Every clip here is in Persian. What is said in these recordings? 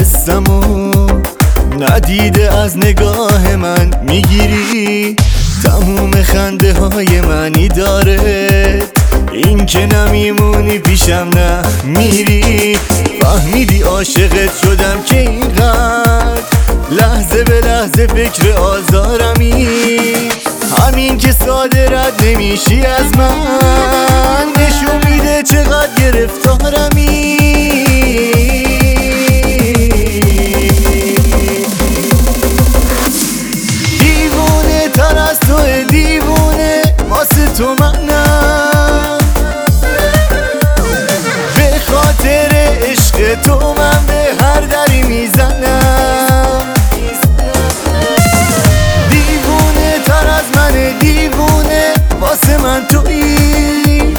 حسمو ندیده از نگاه من میگیری، تموم خنده های منی داره، این که نمیمونی پیشم نه میری. فهمیدی عاشقت شدم که اینقدر لحظه به لحظه فکر آزارمی، همین که ساده رد نمیشی از من نشون میده چقدر گرفتارمی. دیوونه تر از توه دیوونه واسه تو منم، به خاطر عشق تو من به هر دری میزنم. دیوونه تر از من دیوونه واسه من تویی،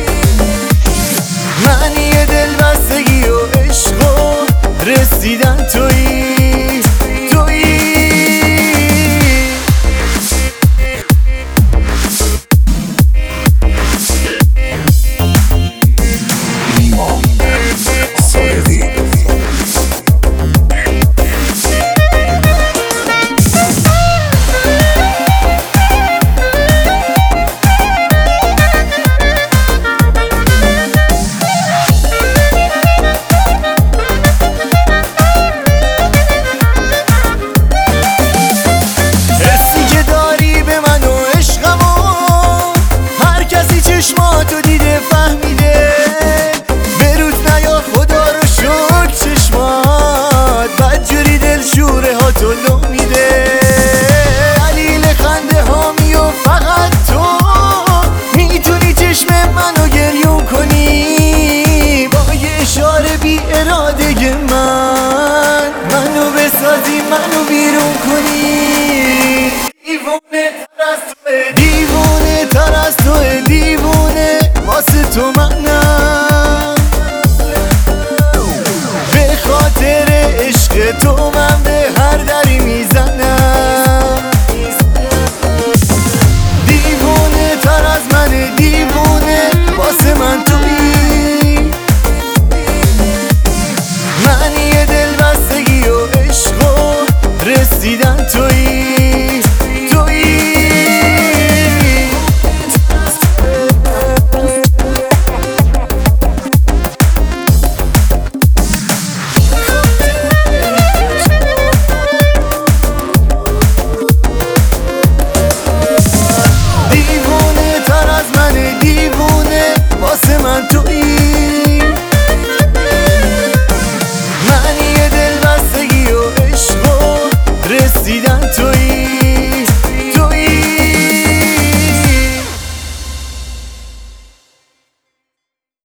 معنی دلبستگی و عشق و رسیدن تو